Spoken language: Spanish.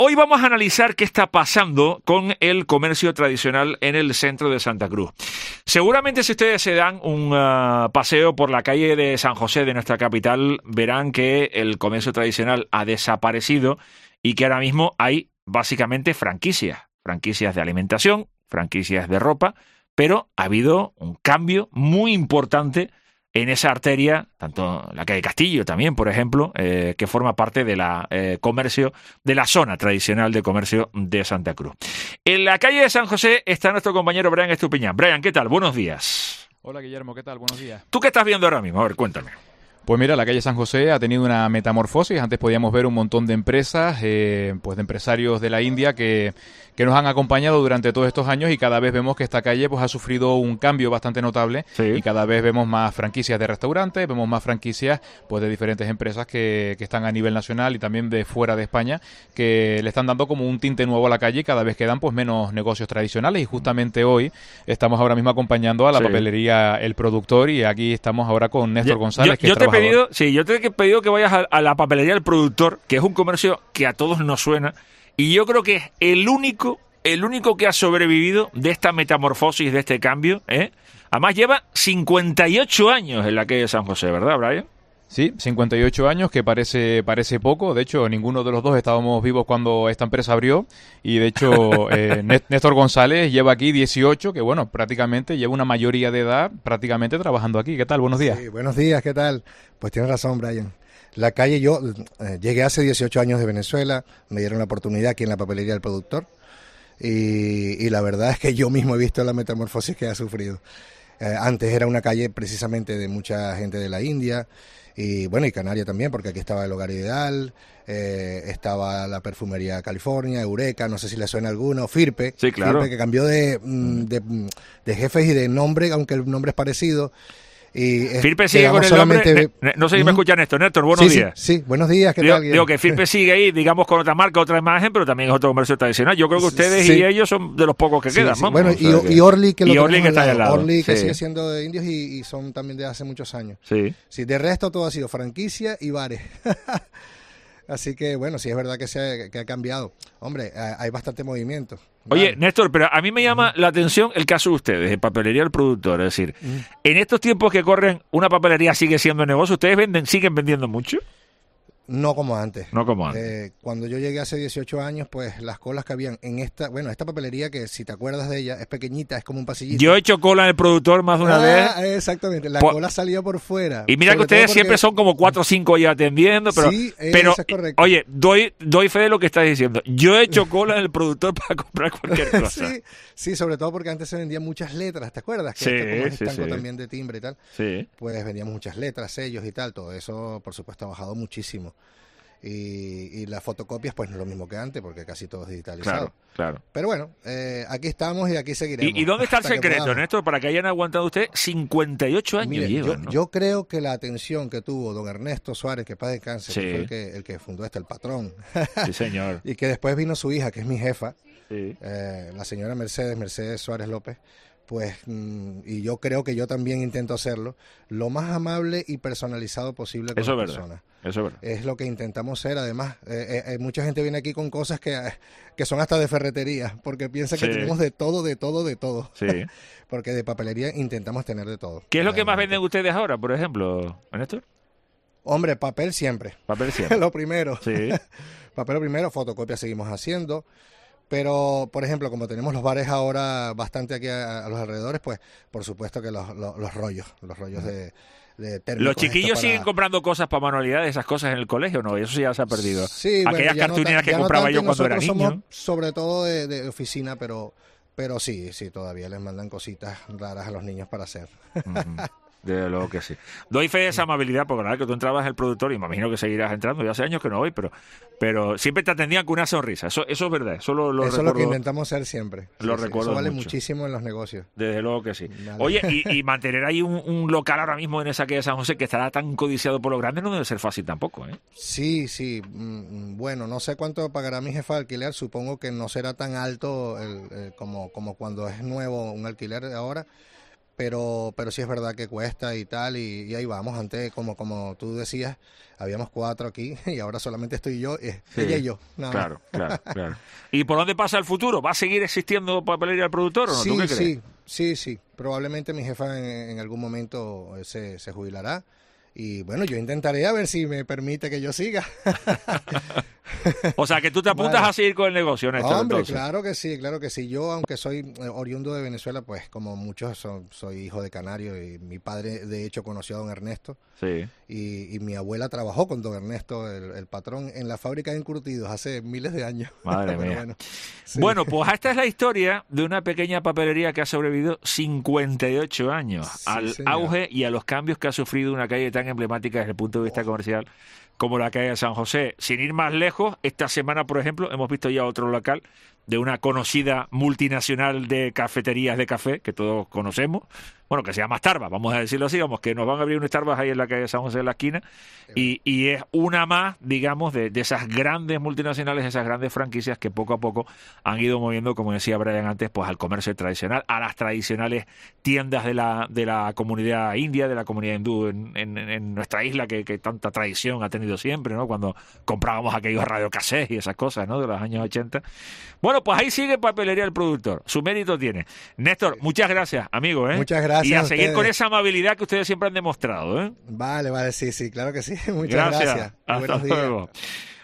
Hoy vamos a analizar qué está pasando con el comercio tradicional en el centro de Santa Cruz. Seguramente si ustedes se dan un paseo por la calle de San José de nuestra capital, verán que el comercio tradicional ha desaparecido y que ahora mismo hay básicamente franquicias de alimentación, franquicias de ropa, pero ha habido un cambio muy importante en esa arteria, tanto la calle Castillo también, por ejemplo, que forma parte de la comercio, de la zona tradicional de comercio de Santa Cruz. En la calle de San José está nuestro compañero Brian Estupiñán. Brian, ¿qué tal? Buenos días. Hola, Guillermo, ¿qué tal? Buenos días. ¿Tú qué estás viendo ahora mismo? A ver, cuéntame. Pues mira, la calle San José ha tenido una metamorfosis. Antes podíamos ver un montón de empresas, pues de empresarios de la India que nos han acompañado durante todos estos años, y cada vez vemos que esta calle pues ha sufrido un cambio bastante notable. Sí. Y cada vez vemos más franquicias de restaurantes, vemos más franquicias pues de diferentes empresas que están a nivel nacional y también de fuera de España, que le están dando como un tinte nuevo a la calle, y cada vez quedan pues menos negocios tradicionales. Y justamente hoy estamos ahora mismo acompañando a la papelería El Productor, y aquí estamos ahora con Néstor González, que es trabajador. Yo te he pedido que vayas a la papelería El Productor, que es un comercio que a todos nos suena, y yo creo que es el único que ha sobrevivido de esta metamorfosis, de este cambio, ¿eh? Además lleva 58 años en la calle de San José, ¿verdad, Brian? Sí, 58 años, que parece poco. De hecho, ninguno de los dos estábamos vivos cuando esta empresa abrió. Y de hecho, Néstor González lleva aquí 18, que bueno, prácticamente lleva una mayoría de edad prácticamente trabajando aquí. ¿Qué tal? Buenos días. Sí, buenos días, ¿qué tal? Pues tienes razón, Brian. La calle, yo llegué hace 18 años de Venezuela, me dieron la oportunidad aquí en la papelería del Productor. Y la verdad es que yo mismo he visto la metamorfosis que ha sufrido. Antes era una calle precisamente de mucha gente de la India, y bueno, y Canaria también, porque aquí estaba el Hogar Ideal, estaba la Perfumería California, Eureka, no sé si le suena alguno, Firpe, sí, claro. Firpe, que cambió de jefes y de nombre, aunque el nombre es parecido. Y Firpe sigue con el nombre, no sé si me escuchan esto, Néstor, buenos días. Sí, buenos días, ¿qué tal? Digo que Firpe sigue ahí, digamos, con otra marca, otra imagen, pero también es otro comercio tradicional. Yo creo que ustedes y ellos son de los pocos que quedan, sí. Vamos. Bueno, y Orly, que está al lado. Orly, que sigue siendo de indios y son también de hace muchos años. Sí, de resto todo ha sido franquicia y bares. Así que, bueno, sí es verdad que ha cambiado. Hombre, hay bastante movimiento. Oye, vale. Néstor, pero a mí me llama la atención el caso de ustedes, de Papelería El Productor. Es decir, en estos tiempos que corren, ¿una papelería sigue siendo negocio? ¿Ustedes siguen vendiendo mucho? No como antes. No como antes. Cuando yo llegué hace 18 años, pues las colas que habían en esta papelería, que si te acuerdas de ella, es pequeñita, es como un pasillito. Yo he hecho cola en El Productor más de una vez. Exactamente, la cola salía por fuera. Y mira que ustedes siempre son como 4 o 5 ahí atendiendo, pero, sí, eso es correcto. Oye, doy fe de lo que estás diciendo. Yo he hecho cola en El Productor para comprar cualquier cosa. Sí, sobre todo porque antes se vendían muchas letras, ¿te acuerdas? Que como estanco también de timbre y tal. Sí. Pues vendíamos muchas letras, sellos y tal. Todo eso, por supuesto, ha bajado muchísimo. Y las fotocopias, pues no es lo mismo que antes, porque casi todo es digitalizado. Claro. Pero bueno, aquí estamos y aquí seguiremos. ¿Y dónde está el secreto, Néstor, para que hayan aguantado ustedes 58 años? Mire, yo creo que la atención que tuvo don Ernesto Suárez, que paz descanse, que fue el que fundó el patrón. Sí, señor. Y que después vino su hija, que es mi jefa, sí. La señora Mercedes Suárez López. Pues, y yo creo que yo también intento hacerlo, lo más amable y personalizado posible con las personas. Eso es verdad. Es lo que intentamos ser. Además, mucha gente viene aquí con cosas que son hasta de ferretería, porque piensa que tenemos de todo. Sí. Porque de papelería intentamos tener de todo. ¿Qué es lo que más venden ustedes ahora, por ejemplo, Néstor? Hombre, papel siempre. Lo primero. Sí. Papel lo primero, fotocopias seguimos haciendo. Pero, por ejemplo, como tenemos los bares ahora bastante aquí a los alrededores, pues por supuesto que los rollos de térmicos. ¿Los chiquillos siguen comprando cosas para manualidades, esas cosas en el colegio, no? Eso ya se ha perdido. Sí, aquellas cartulinas que compraba yo cuando era niño. Somos sobre todo de oficina, pero sí, todavía les mandan cositas raras a los niños para hacer. Desde luego que sí. Doy fe de esa amabilidad, porque la verdad que tú entrabas en El Productor y me imagino que seguirás entrando. Ya hace años que no voy, pero siempre te atendían con una sonrisa. Eso es verdad. Eso es lo que intentamos hacer siempre. Recuerdo eso vale mucho. Muchísimo en los negocios. Desde luego que sí. Vale. Oye, y mantener ahí un local ahora mismo en esa calle de San José que estará tan codiciado por lo grande no debe ser fácil tampoco, ¿eh? Sí. Bueno, no sé cuánto pagará mi jefa de alquiler. Supongo que no será tan alto como cuando es nuevo un alquiler de ahora. pero sí es verdad que cuesta y tal, y ahí vamos. Antes, como tú decías, habíamos 4 aquí y ahora solamente estoy yo, ella y yo. Claro. ¿Y por dónde pasa el futuro? ¿Va a seguir existiendo Papelería El Productor o no? ¿Tú qué crees? Sí. Probablemente mi jefa en algún momento se jubilará. Y bueno, yo intentaré a ver si me permite que yo siga. O sea, que tú te apuntas a seguir con el negocio, Néstor. Hombre, entonces. claro que sí. Yo, aunque soy oriundo de Venezuela, pues como muchos, soy hijo de canario y mi padre, de hecho, conoció a don Ernesto. Sí. Y mi abuela trabajó con don Ernesto, el patrón, en la fábrica de encurtidos hace miles de años. Madre mía. Bueno, sí. Bueno, pues esta es la historia de una pequeña papelería que ha sobrevivido 58 años al auge y a los cambios que ha sufrido una calle tan emblemática desde el punto de vista comercial como la calle de San José. Sin ir más lejos, esta semana, por ejemplo, hemos visto ya otro local de una conocida multinacional de cafeterías de café, que todos conocemos, bueno, que se llama Starbucks, vamos a decirlo así, vamos, que nos van a abrir un Starbucks ahí en la calle de San José en la esquina, y es una más, digamos, de esas grandes multinacionales, esas grandes franquicias que poco a poco han ido moviendo, como decía Brian antes, pues al comercio tradicional, a las tradicionales tiendas de la comunidad india, de la comunidad hindú en nuestra isla, que tanta tradición ha tenido siempre, ¿no? Cuando comprábamos aquellos radiocassettes y esas cosas, ¿no? De los años 80. Bueno, pues ahí sigue Papelería El Productor. Su mérito tiene. Néstor, muchas gracias, amigo, ¿eh? Muchas gracias. Y a seguir con esa amabilidad que ustedes siempre han demostrado, ¿eh? Vale, sí, claro que sí. Muchas gracias. Hasta Buenos días. luego.